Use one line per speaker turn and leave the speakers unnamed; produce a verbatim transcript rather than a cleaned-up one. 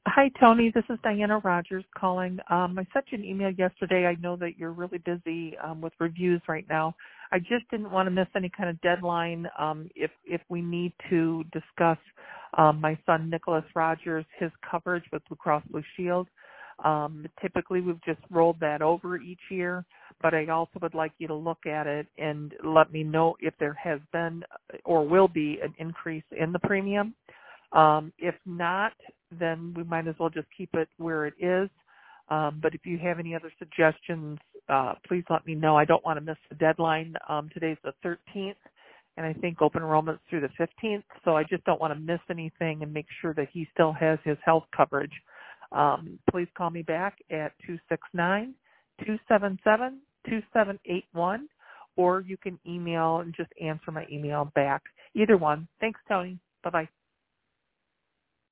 Hi, Tony. This is Diana Rogers calling. Um, I sent you an email yesterday. I know that you're really busy um, with reviews right now. I just didn't want to miss any kind of deadline. Um, if if we need to discuss um, my son Nicholas Rogers, his coverage with Blue Cross Blue Shield. Um, typically, we've just rolled that over each year, but I also would like you to look at it and let me know if there has been or will be an increase in the premium. Um, if not, then we might as well just keep it where it is. Um, but if you have any other suggestions, uh, please let me know. I don't want to miss the deadline. Um, today's the thirteenth, and I think open enrollment's through the fifteenth, so I just don't want to miss anything and make sure that he still has his health coverage. Um, please call me back at two six nine, two seven seven, two seven eight one, or you can email and just answer my email back. Either one. Thanks, Tony. Bye-bye.